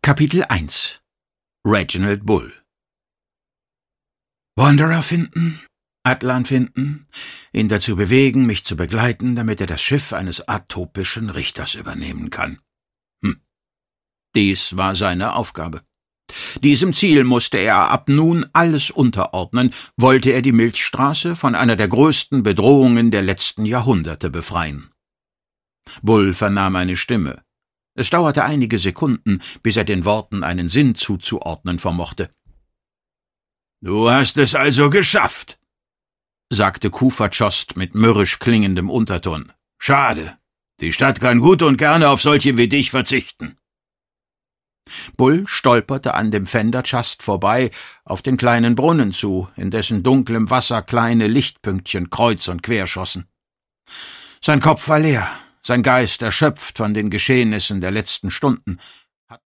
Kapitel 1 Reginald Bull. Wanderer finden, Atlan finden, ihn dazu bewegen, mich zu begleiten, damit er das Schiff eines atopischen Richters übernehmen kann. Dies war seine Aufgabe. Diesem Ziel musste er ab nun alles unterordnen, wollte er die Milchstraße von einer der größten Bedrohungen der letzten Jahrhunderte befreien. Bull vernahm eine Stimme. Es dauerte einige Sekunden, bis er den Worten einen Sinn zuzuordnen vermochte. »Du hast es also geschafft«, sagte Kufachost mit mürrisch klingendem Unterton. »Schade. Die Stadt kann gut und gerne auf solche wie dich verzichten.« Bull stolperte an dem Fenderchast vorbei auf den kleinen Brunnen zu, in dessen dunklem Wasser kleine Lichtpünktchen kreuz und quer schossen. Sein Kopf war leer, sein Geist erschöpft von den Geschehnissen der letzten Stunden.